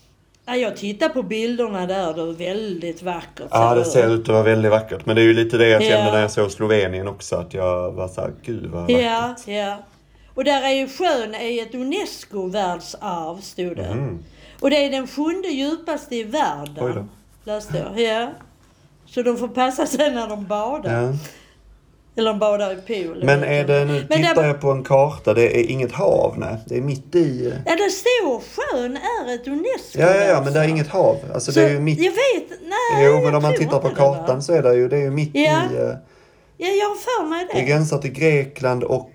jag tittar på bilderna där. Det är väldigt vackert. Ja, det ser ut att vara väldigt vackert. Men det är ju lite det jag kände ja. när jag såg Slovenien också. Att jag var så här, gud vad vackert. Ja, ja. Och där är ju sjön är ett UNESCO-världsarv, stod det. Mm. Och det är den sjunde djupaste i världen. Oj då. Läste jag. Ja. Så de får passa sig när de badar. Ja. Eller de badar i pool. Men är det, nu men tittar det, jag på en karta, det är inget hav, nej. Det är mitt i... Ja, det står sjön är ett UNESCO. Ja, ja, ja, men det är inget hav. Alltså så, det är ju mitt... Jag vet, nej. Jo, men om man tittar på kartan det, så är det ju, det är ju mitt ja. i... Uh, ja, jag har för mig det. Det gränsar till Grekland och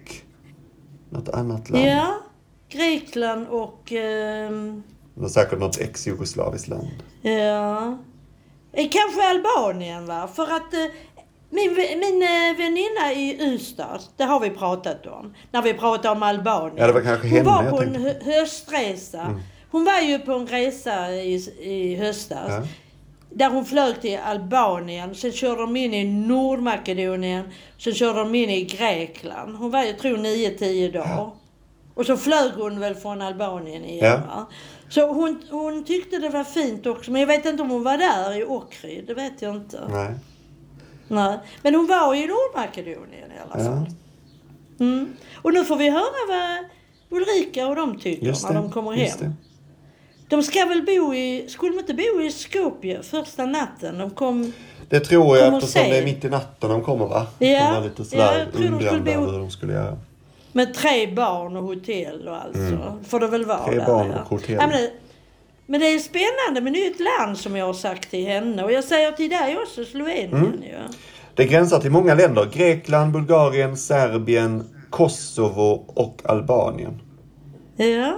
något annat land. Ja, Grekland och... Um... Det är säkert något ex-jugoslaviskt land. Ja. Kanske Albanien, va? För att... Uh, Min, min väninna i Ystad, det har vi pratat om. När vi pratade om Albanien. Ja, det var kanske henne, hon var på en hö- höstresa. Mm. Hon var ju på en resa i, i höstas. Ja. Där hon flög till Albanien. Sen körde de in i Nordmakedonien. Sen körde de in i Grekland. Hon var ju, tror nio tio dagar. Ja. Och så flög hon väl från Albanien igen. Ja. Så hon, hon tyckte det var fint också. Men jag vet inte om hon var där i Okrid. Det vet jag inte. Nej. Nej, men hon var i Nordmakedonien i alla fall. Ja. Mm. Och nu får vi höra vad Ulrika och de tycker just när det, de kommer hem. Det. De ska väl bo i, skulle de inte bo i Skopje första natten? De kom, det tror jag eftersom det är mitt i natten de kommer, va? Ja, de var lite sådär ja, undrande över hur de skulle göra. Med tre barn och hotell och allt mm. så. Får det väl vara tre där. Tre barn ja. och hotell. Ja, men, det, men det är spännande med nytt land som jag har sagt till henne. Och jag säger till dig också, Slovenien. Mm. Ja. Det gränsar till många länder. Grekland, Bulgarien, Serbien, Kosovo och Albanien. Ja.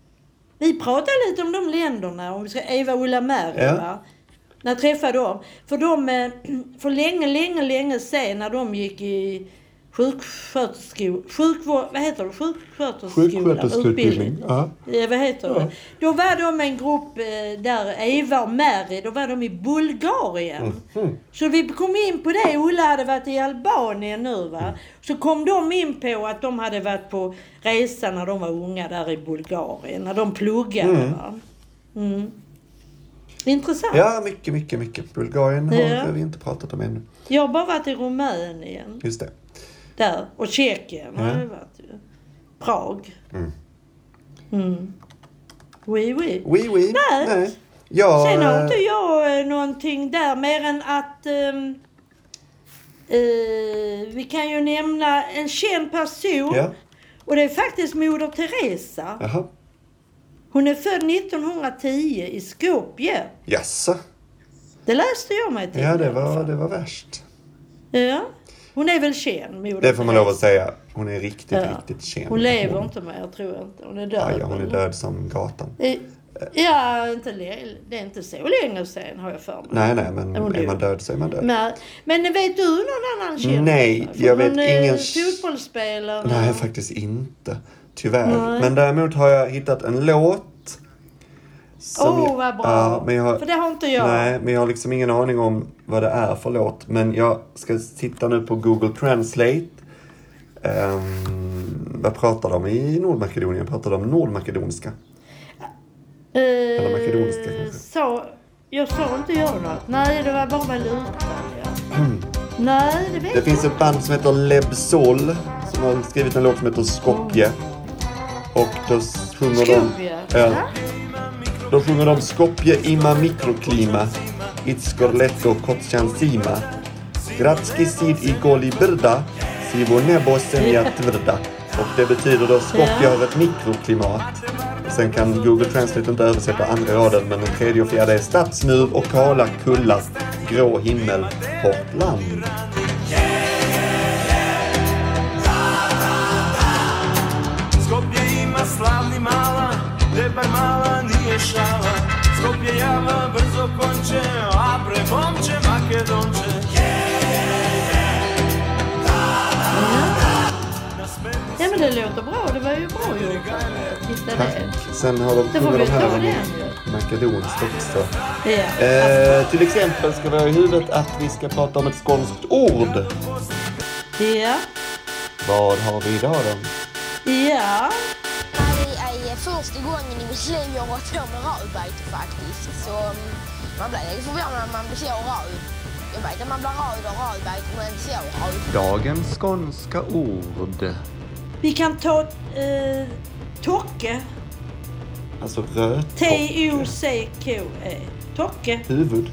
Vi pratar lite om de länderna. Om vi ska Eva Ulla Märg, ja. va? När jag träffade dem. För de, för länge, länge, länge sen när de gick i sjuksköterskor, sjukvård, vad heter det? Sjuksköterskeskolan, utbildning. Ja. Ja, vad heter ja. det? Då var de en grupp där Eva och Mary, då var de i Bulgarien. Mm. Mm. Så vi kom in på det. Ulla hade varit i Albanien nu, va? Mm. Så kom de in på att de hade varit på resa när de var unga där i Bulgarien, när de pluggade, mm. va? Mm. Intressant. Ja, mycket, mycket, mycket. Bulgarien har ja. vi inte pratat om ännu. Jag har bara varit i Rumänien. Just det. Där. Och Tjeckien ja. har jag varit ju. Prag. Mm. Mm. Oui, oui. Oui, oui. Nej. Nej. Ja, sen har inte jag eh, någonting där mer än att eh, eh, vi kan ju nämna en känd person. Ja. Och det är faktiskt Moder Teresa. Jaha. Hon är född nittonhundratio i Skopje. Jaså. Det läste jag mig till. Ja, det var, det var värst. Ja. Hon är väl känd, Moder Det får man lov att säga. Hon är riktigt, ja. riktigt känd. Hon lever hon... inte mer, tror jag inte. Hon är död. Ja, ja hon är död som gatan. Ja, inte, det är inte så länge sedan har jag för mig. Nej, nej, men är, är man död så är man död. Men, men vet du någon annan känd? Nej, jag vet ingen... fotbollsspelare? Nej, faktiskt inte. Tyvärr. Nej. Men däremot har jag hittat en låt. Åh, oh, vad bra. Ja, men jag har, för det har inte jag. Nej, men jag har liksom ingen aning om vad det är för låt. Men jag ska titta nu på Google Translate. Um, vad pratar de i Nordmakedonien? Pratar de nordmakedonska? Eh, Eller makedoniska kanske. Så, jag sa inte jag något. Nej, det var bara med lutan. Ja. Mm. Nej, det vet Det finns ett band som heter Lebsol som har skrivit en låt som heter Skopje. Och då sjunger de... Ja. Då sjunger de Skopje ima mikroklima. Itskor letto kotchansima. Gradski sid i goli brda. Sivo nebo senja tvrda. Och det betyder då Skopje har ett mikroklimat. Sen kan Google Translate inte översätta andra raden, men den tredje och fjärde är stadsmur och kala kullar, grå himmel, hårt land. Skopje ima slavni mala, debar mala nije šala. Skopje java brzo konče, a prebomče makedonče. Ja, men det låter bra. Det var ju bra gjort. Titta det. Sen har de, det får vi de här ta det makedonskt också. Ja. Eh, till exempel ska vi ha i huvudet att vi ska prata om ett skånskt ord. Ja. Vad har vi idag då? Ja. Det är första gången i mitt liv jag har varit med rödbete faktiskt. Så man blir lite förvånad när man blir så röd. Jag vet att man blir röd och rödbete men inte så röd. Dagens skånska ord. Vi kan ta eh, Tocke. Alltså röd. T O C K E. Tocke. Huvud.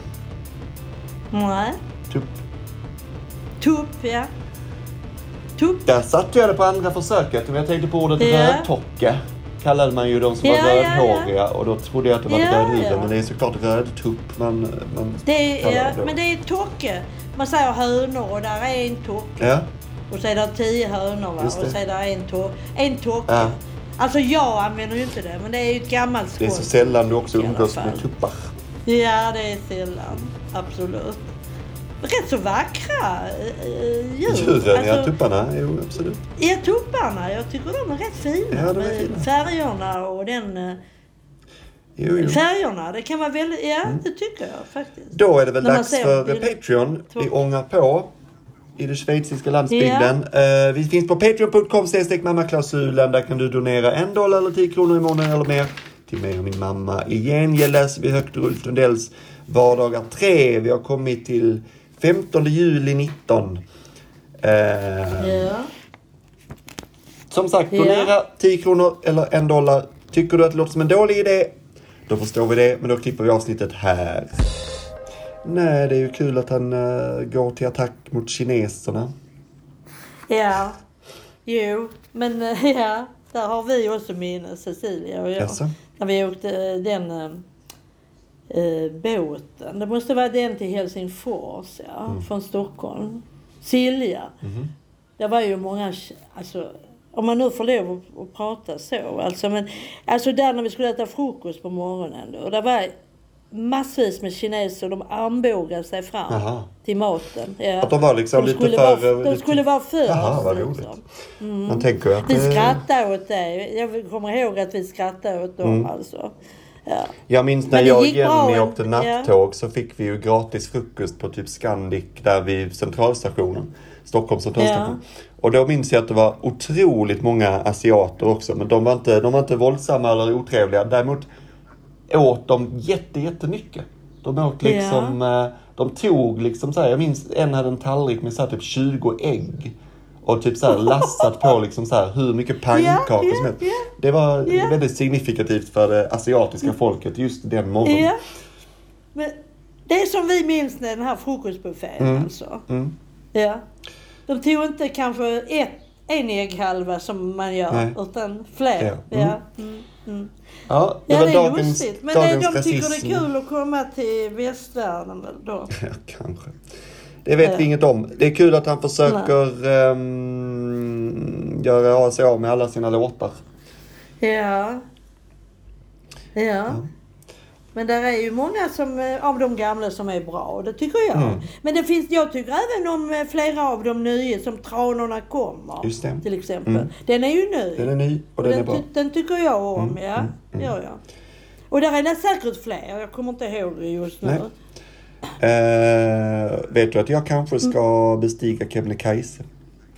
Nej. Tupp. Tupp, ja. Tupp. Där satt jag det på andra försöket. Men jag tänkte på ordet Ja. rödtocke. Kallade man ju de som Ja, var ja, rödhåriga. ja. Och då trodde jag att det var Ja, röd huvud. ja. Men det är såklart rödtupp man, man Det är, kallar ja, det då. men det är Tocke. Man säger hönor och där är en Tocke. Ja. Och så är det tio hönor, va? Just det. Och så är det en, to- en Tocke. Ja. Alltså jag använder ju inte det, men det är ju ett gammalt Det är så skånskt sällan du också i alla umgås fall. med tuppar. Ja, det är sällan. Absolut. Rätt så vackra äh, djur. Djuren, ja, tupparna. Jo, absolut. Ja, tupparna. Jag tycker de är rätt fina. Ja, de är med fina. färgerna och den... äh, Jo, jo. Färgerna, det kan vara väldigt... Ja, det tycker jag faktiskt. Då är det väl När man dags ser för bilder. Patreon. Vi ångar på i det schweiziska landsbygden. Ja. Uh, vi finns på patreon punkt com slash mammaklausulen. Där kan du donera en dollar eller tio kronor i månaden eller mer till mig och min mamma. I gengäld läser vi högt Ulf Lundells vardagar tre. Vi har kommit till femtonde juli nitton. Uh, Ja. Som sagt, Ja. donera tio kronor eller en dollar. Tycker du att det låter som en dålig idé? Då förstår vi det, men då klipper vi avsnittet här. Nej, det är ju kul att han uh, går till attack mot kineserna. Ja. Jo, men äh, ja. Där har vi också minne, Cecilia och jag. Jaså? När vi åkte den äh, båten. Det måste vara den till Helsingfors, ja. Mm. Från Stockholm. Silja. Mm. Det var ju många, alltså, om man nu får lov att, att prata så, alltså, men, alltså där när vi skulle äta frukost på morgonen då, det var massvis med kineser, de armbågade sig fram. Jaha. Till maten. Ja. Att de var liksom de lite skulle för... Vara, de lite... skulle vara först. Jaha, vad roligt. Liksom. Man tänker ju att... Vi eh, skrattade åt det. Jag kommer ihåg att vi skrattade åt dem Mm. alltså. Ja. Jag minns när Men det jag och gick bra Jenny en- åkte nattåg så fick vi ju gratis frukost på typ Scandic där vid centralstationen. Stockholms centralstation. Och då minns jag att det var otroligt många asiater också. Men de var inte, de var inte våldsamma eller otrevliga. Däremot åt de jätte, jättemycket. De åt liksom... eh, De tog liksom så här, jag minns en hade en tallrik med så här typ tjugo ägg. Och typ så här lassat på liksom så här hur mycket pannkakor Ja, som ja, helst. ja. Det var Ja. väldigt signifikativt för det asiatiska folket just den morgonen. Ja. Men det är som vi minns den här frukostbuffén Mm. alltså. Mm. Ja. De tog inte kanske ett, en ägghalva som man gör, Nej. utan fler. Ja. Mm. Ja. Mm. Mm. Ja, det Ja, var det är dagens, lustigt. Men det, dagens de tycker rasism. det är kul att komma till västvärlden väl då. Ja, kanske. Det vet Ja. vi inget om. Det är kul att han försöker um, göra sig av med alla sina låtar. Ja. Ja. Ja. Men där är ju många som, eh, av de gamla som är bra, och det tycker jag. Mm. Men det finns, jag tycker även om eh, flera av de nya, som Tranorna kommer. Just det. Till exempel. Mm. Den är ju ny. Den är ny och den, den, är bra. ty- den tycker jag om, Mm, ja. mm, mm. Ja, ja. Och där är det säkert fler, jag kommer inte ihåg det just nu. Nej. Eh, vet du att jag kanske ska bestiga Kebnekaise?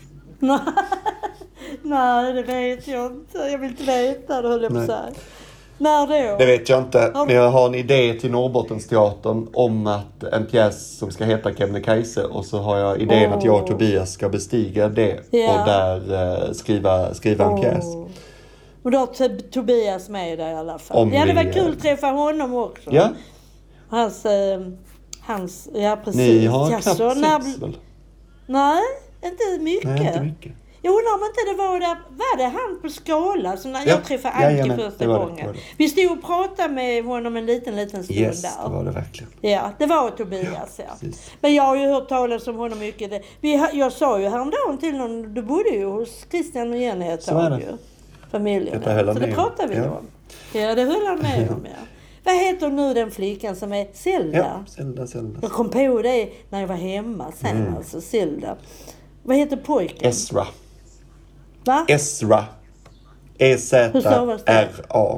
Nej, det vet jag inte. Jag vill inte veta det, höll jag på att Nej. säga. När då? Det vet jag inte, men jag har en idé till Norrbottensteatern om att en pjäs som ska heta Kebnekaise, och så har jag idén oh. att jag och Tobias ska bestiga det yeah. och där uh, skriva, skriva en oh. pjäs. Och då har Tobias med där i alla fall. Om ja, det var vi, kul att träffa honom också. Ja. Hans, eh, hans, ja precis. Ni har ja, knappt så, sex när, väl? Nej, inte mycket. Nej, inte mycket. Jag undrar om inte det var där, var det han på Skala som när ja. jag träffade Anke ja, ja, första gången. Det, vi stod och pratade med honom en liten, liten stund yes, där. Yes, det var det verkligen. Ja, det var Tobias, ja. ja. Men jag har ju hört talas om honom mycket. Vi, jag sa ju häromdagen till någon, du bodde ju hos Christian och Jenny ett tag ju. Familjen. Det så det pratade vi ja. om. Ja, det höll han med om, ja. Vad heter nu den flickan som är Zelda? Ja, Zelda, Zelda. Jag kom på det när jag var hemma sen, mm. alltså Zelda. Vad heter pojken? Ezra. Va? Ezra. E Z R A.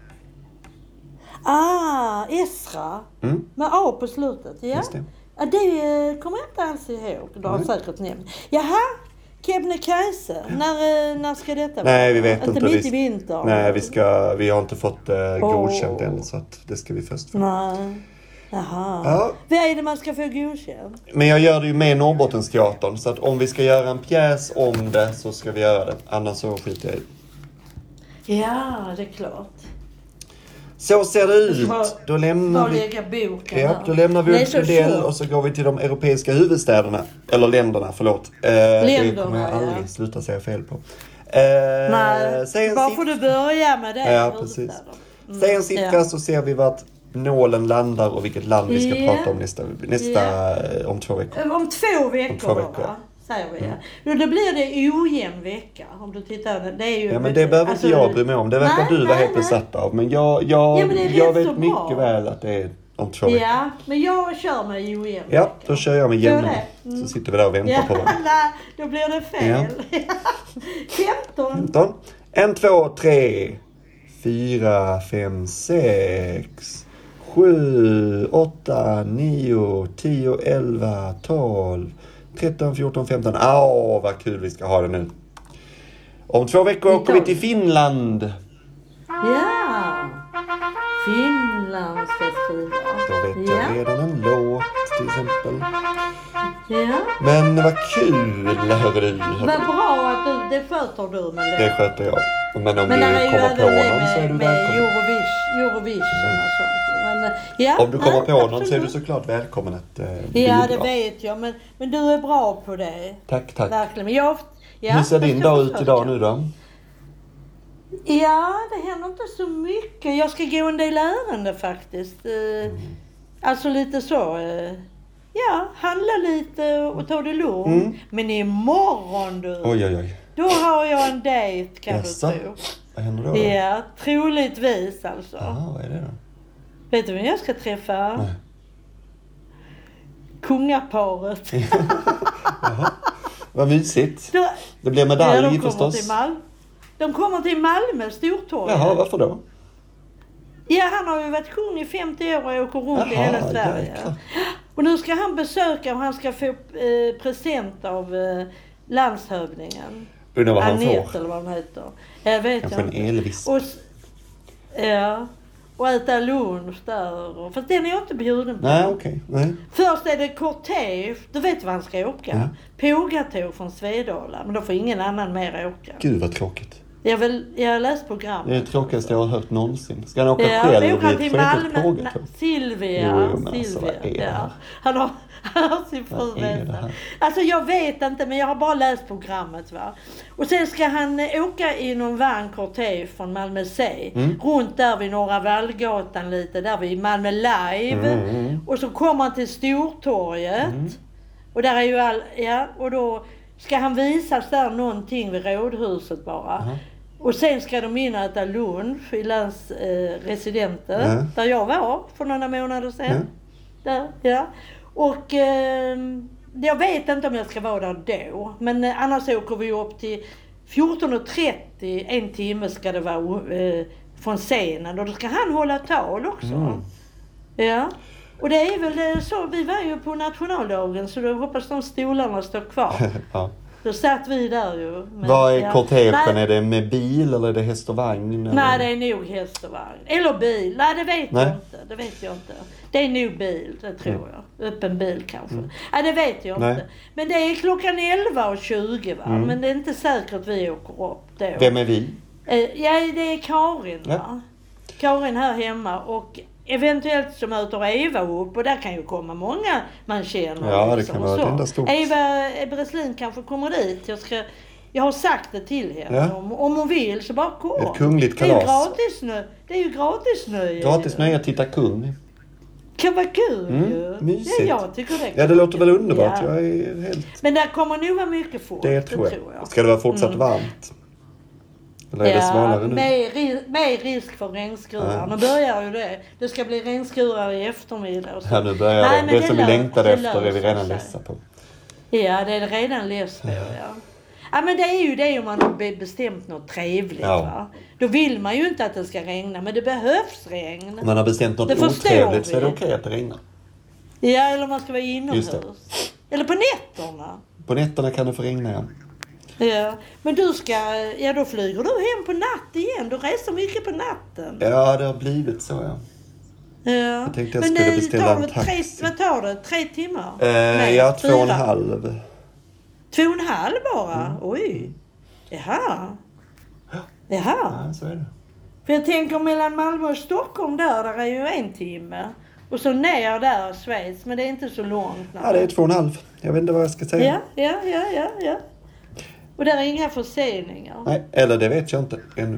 Ah, Ezra. Mm. Med A på slutet, ja. Just det. Ja, det kommer jag inte alls ihåg. Du har mm. säkert nämnt. Jaha, Kebnekaise. När, när ska detta vara? Nej, vi vet inte. Inte mitt i vintern. Nej, vi, ska, vi har inte fått uh, oh. godkänt än, så att det ska vi först få. Nej. Jaha. Ja. Vad är det man ska få godkänt? Men jag gör det ju med Norrbottensteatern. Så att om vi ska göra en pjäs om det så ska vi göra det. Annars så skiter jag i. Ja, det är klart. Så ser det ut. Då lämnar vi, ja, då lämnar vi Ulfsjö och så går vi till de europeiska huvudstäderna. Eller länderna, förlåt. Eh, länderna, det kommer jag aldrig ja. sluta säga fel på. Eh, Nej, bara siff- får du börja med det. Ja, precis. Mm. Säg en siffra ja. så ser vi vart nålen landar och vilket land vi ska yeah. prata om nästa, nästa yeah. om två veckor. Om två veckor, om två veckor. Va? Säger vi. Mm. Då, då blir det ojämn vecka om du tittar. Det är ju ja, men det behöver alltså, inte jag bry mig om. Det verkar nej, du vara helt besatt av. Men jag, jag, ja, men jag vet mycket väl att det är om två veckor. Ja, men jag kör med ojämn ja, vecka. Då kör jag med jämn. Mm. Så sitter vi där och väntar ja, på varandra. Nej, då blir det fel. Ja. femton. femton. En, två, tre, fyra, fem, sex, sju, åtta, nio, tio, elva, tolv, tretton, fjorton, femton. Åh, vad kul vi ska ha det nu. Om två veckor åker vi till Finland. Ja, Finlandsfestival. Då vet jag ja. redan en låt till exempel. Ja. Men vad kul, hör du. Vad bra att du, det sköter du med det. Det sköter jag. Men om Men du kommer på någon så är du med välkommen. Eurovision, Eurovision mm. och sånt. Men, ja, om du kommer nej, på någon absolut. så är du såklart välkommen att uh, ja, det vet jag. Men, men du är bra på det. Tack, tack. Verkligen. Men jag, ja, hur ser din dag ut idag nu då? Ja, det händer inte så mycket. Jag ska gå en del ärenden faktiskt. Mm. Alltså lite så. Ja, handla lite och ta det lugnt. Mm. Men imorgon du. Oj, oj, oj. Då har jag en dejt kan yes. du tro. Vad händer då? Ja, troligtvis alltså. Jaha, vad är det då? Vet du vem jag ska träffa? Nej. Kungaparet. Jaha, vad mysigt. Då, det blir medalj ja, de förstås. Till Mal- de kommer till Malmö, Stortorget. Jaha, varför då? Ja, han har ju varit kung i femtio år och åker runt Jaha, i hela Sverige. Jäkla. Och nu ska han besöka och han ska få eh, present av eh, landshövdingen. Undrar vad han Anette, får. Eller vad han heter. Jag vet Kanske inte. en elvisp. Och, ja, och äta lunch där. Och, fast den är jag inte bjuden på. Nej, okej. Okay. Först är det kortege. Du vet var han ska åka. Ja. Pågatåg från Svedala. Men då får ingen annan mer åka. Gud vad tråkigt. Jag, vill, jag har läst programmet. Det är det tråkigaste jag har hört någonsin. Ska han åka ja, själv i ett till Malmö? Pågatåg? Silvia. Jo, men alltså, vad är ja. Han har, han har sin fru med. Alltså jag vet inte, men jag har bara läst programmet va. Och sen ska han åka i någon vagn kortege från Malmö C. Mm. Runt där vid Norra Vallgatan lite. Där vid Malmö Live. Mm. Och så kommer han till Stortorget. Mm. Och där är ju all, ja, och då ska han visas där någonting vid rådhuset bara. Mm. Och sen ska de in och äta lunch i landsresidenter. Eh, mm. Där jag var för några månader sedan. Mm. Där, ja. Och eh, jag vet inte om jag ska vara där då. Men eh, annars åker vi upp till fjorton och trettio. En timme ska det vara eh, från scenen. Och då ska han hålla tal också. Mm. Ja. Och det är väl så. Vi var ju på nationaldagen. Så då hoppas de stolarna står kvar. Ja. Då satt vi där ju. Men, Vad är ja. kortegen? Nej, Är det med bil eller är det häst och vagn? Eller? nej, det är nog häst och vagn. Eller bil. Nej, det vet Nej. jag inte. Det vet jag inte. Det är nog bil, det tror Mm. jag. Öppen bil kanske. Mm. Nej, det vet jag Nej. inte. Men det är klockan elva och tjugo va. Mm. Men det är inte säkert vi åker upp då. Vem är vi? Eh, Ja, det är Karin va. Ja. Karin här hemma och eventuellt så möter Eva upp och där kan ju komma många man känner. Ja, det liksom, kan och vara så. ett enda stort. Eva Breslin kanske kommer dit. Jag, ska, jag har sagt det till henne. Ja. Om, om hon vill så bara kom. Ett kungligt Det är ju kalas. gratis nu. Det är ju gratis nu. Gratis nöje att titta kung. Kan vara kul Mm, ju. mysigt. Ja, jag tycker det. Ja, det låter väl underbart. Ja. Jag är helt... Men där kommer nog vara mycket folk. Det tror jag. Ska det vara fortsatt Mm. varmt? Eller är det svalare nu? med, ri- med risk för regnskurar. Ja. Nu börjar ju det. Det ska bli regnskurar i eftermiddag. Och så. Ja, nu börjar Nej, det. men Det som vi lö- längtade det efter är vi löser redan sig. ledsa på. Ja, det är redan less på, ja. Ja, men det är ju det om man har be- bestämt något trevligt, Ja. va. Då vill man ju inte att det ska regna, men det behövs regn. Om man har bestämt något Det förstår otrevligt så är det vi. okej att det regnar. Ja, eller man ska vara inomhus. Just det. Eller på nätterna. På nätterna kan det få regna, ja. Ja, men du ska, ja då flyger du hem på natt igen. Du reser mycket på natten. Ja, det har blivit så, ja. Ja. Jag tänkte jag Men skulle det beställa tar en väl tre, taxi. vad tar det? Tre timmar? Eh, Nej, ja, två och en fyra. halv. Två och en halv bara? Mm. Oj. Jaha. Jaha. Ja, så är det. För jag tänker mellan Malmö och Stockholm där, där är ju en timme. Och så ner där Schweiz, men det är inte så långt. Ja, det är två och en halv. Jag vet inte vad jag ska säga. Ja, ja, ja, ja, ja. Och där är inga förseningar. Nej, eller det vet jag inte ännu.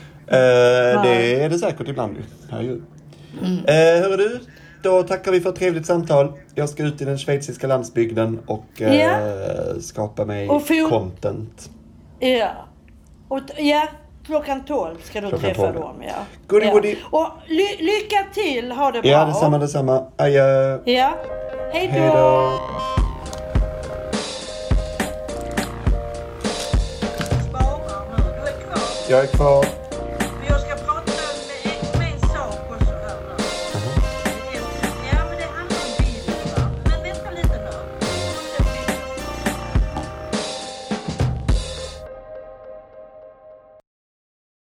Eh, det är det säkert ibland ju. Herregud. Mm. Eh, hör du? Då tackar vi för ett trevligt samtal. Jag ska ut i den schweiziska landsbygden och eh, Ja. skapa mig Och få- content. Ja. Och t- ja, klockan tolv ska du Klockan träffa tolv. dem, ja. Goodie, ja. goodie. Och ly- lycka till, ha det bra. Ja, detsamma, detsamma. Adjö. Ja. Hej Hej då. då. Jag är kvar.